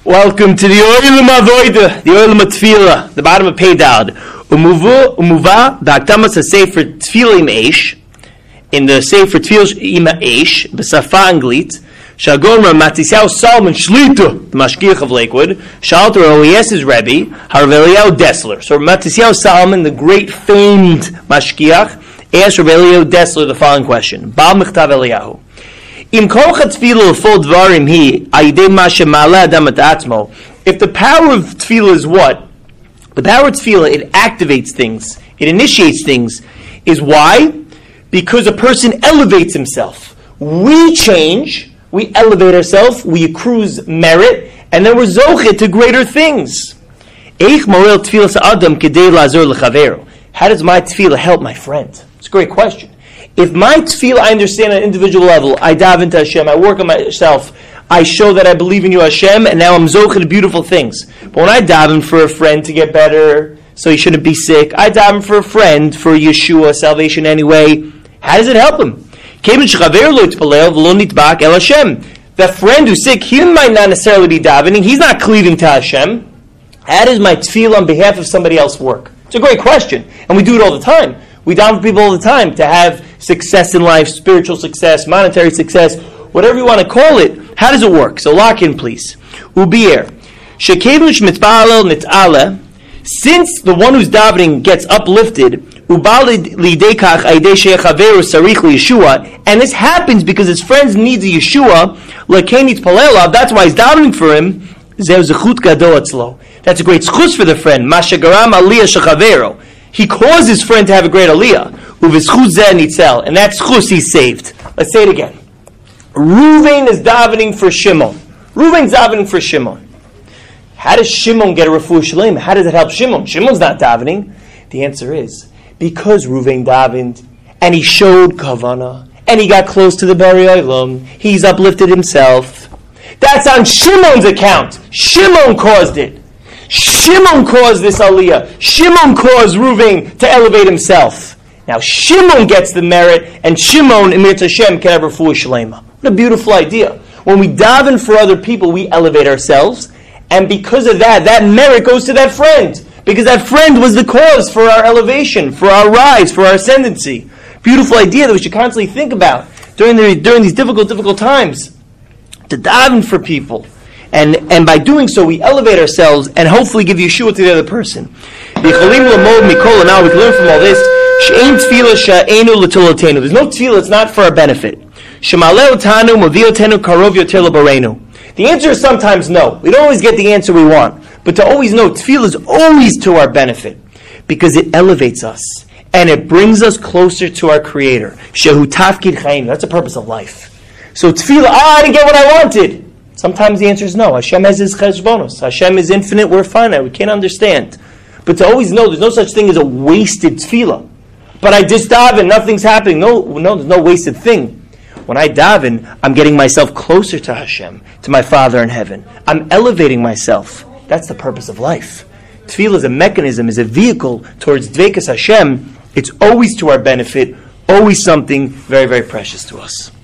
Welcome to the Oilam Avoida, the Oilam Tefillah, the bottom of Peidad. Umuva b'akdamas hasefer Tefillah im Eish, in the Sefer Tefillah im Eish, b'safa Anglit, Shagomra Matisyahu Salman Shlita, the Mashgiach of Lakewood, Shalter Elias's Rebbe, Harav Eliyahu Dessler. So Matisyahu Salman, the great famed Mashgiach, asked Rav Eliyahu Dessler the following question: Bal Michtav Eliyahu. If the power of tefillah is what? The power of tefillah, it activates things, it initiates things, is why? Because a person elevates himself. We change, we elevate ourselves, we accrue merit, and then we're zochet to greater things. How does my tefillah help my friend? It's a great question. If my tefillah, I understand at an individual level, I dive into Hashem, I work on myself, I show that I believe in you, Hashem, and now I'm zocheh to beautiful things. But when I daven for a friend to get better, so he shouldn't be sick, I daven for a friend for Yeshua, salvation anyway, how does it help him? That friend who's sick, he might not necessarily be davening, he's not cleaving to Hashem. How does my tefillah on behalf of somebody else work? It's a great question, and we do it all the time. We daven for people all the time to have success in life, spiritual success, monetary success, whatever you want to call it. How does it work? So lock in, please. Ubir. Since the one who's davening gets uplifted, and this happens because his friends need a Yeshua, that's why he's davening for him. That's a great schus for the friend. He caused his friend to have a great aliyah. And that's schus, he's saved. Let's say it again. Ruvain is davening for Shimon. Ruvain's davening for Shimon. How does Shimon get a refuah shalem? How does it help Shimon? Shimon's not davening. The answer is because Ruvain davened and he showed kavana and he got close to the Bari Olam. He's uplifted himself. That's on Shimon's account. Shimon caused it. Shimon caused this aliyah. Shimon caused Ruvain to elevate himself. Now Shimon gets the merit, and Shimon, Emir Hashem, can have refuah shalema. What a beautiful idea. When we daven for other people, we elevate ourselves, and because of that, that merit goes to that friend. Because that friend was the cause for our elevation, for our rise, for our ascendancy. Beautiful idea that we should constantly think about during these difficult times. To daven for people. And by doing so, we elevate ourselves and hopefully give Yeshua to the other person. Now we can learn from all this. There's no tefillah, it's not for our benefit. The answer is sometimes no. We don't always get the answer we want. But to always know, tefillah is always to our benefit. Because it elevates us. And it brings us closer to our Creator. Shehu tafkid chayim. That's the purpose of life. So tefillah, I didn't get what I wanted. Sometimes the answer is no. Hashem has his cheshbonos. Hashem is infinite, we're finite, we can't understand. But to always know there's no such thing as a wasted tefillah. But I just daven, nothing's happening. No, there's no wasted thing. When I daven, I'm getting myself closer to Hashem, to my Father in heaven. I'm elevating myself. That's the purpose of life. Tefillah is a mechanism, is a vehicle towards Dveikas Hashem. It's always to our benefit, always something very, very precious to us.